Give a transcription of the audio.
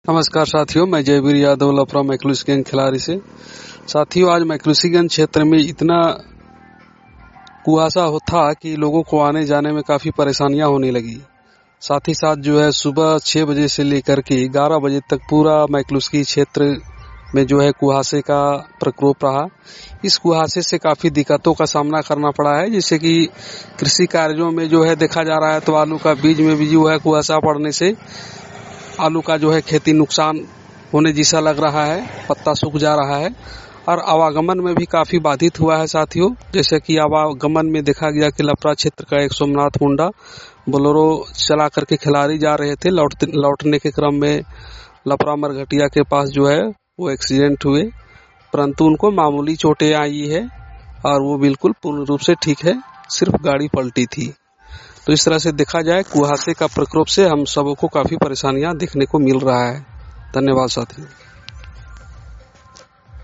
नमस्कार साथियों, मैं जयवीर यादव लपरा मैक्लूसीगंज खिलाड़ी से। साथियों, आज मैक्लूसीगंज क्षेत्र में इतना कुहासा था कि लोगों को आने जाने में काफ़ी परेशानियां होने लगी। साथ ही साथ सुबह 6 बजे से लेकर के 11 बजे तक पूरा मैक्लूसी क्षेत्र में कुहासे का प्रकोप रहा। इस कुहासे से काफ़ी दिक्कतों का सामना करना पड़ा है, जैसे कि कृषि कार्यों में देखा जा रहा है तो आलू का बीज में भी कुहासा पड़ने से आलू का खेती नुकसान होने जैसा लग रहा है, पत्ता सूख जा रहा है और आवागमन में भी काफी बाधित हुआ है। साथियों, जैसे कि आवागमन में देखा गया कि लपरा क्षेत्र का एक सोमनाथ मुंडा बोलेरो चला करके खिलाड़ी जा रहे थे। लौटने के क्रम में लपरा मरघटिया के पास वो एक्सीडेंट हुए, परंतु उनको मामूली चोटें आई है और वो बिल्कुल पूर्ण रूप से ठीक है, सिर्फ गाड़ी पलटी थी। तो इस तरह से देखा जाए कुहासे का प्रकोप से हम सबों को काफी परेशानियां देखने को मिल रहा है। धन्यवाद साथियों।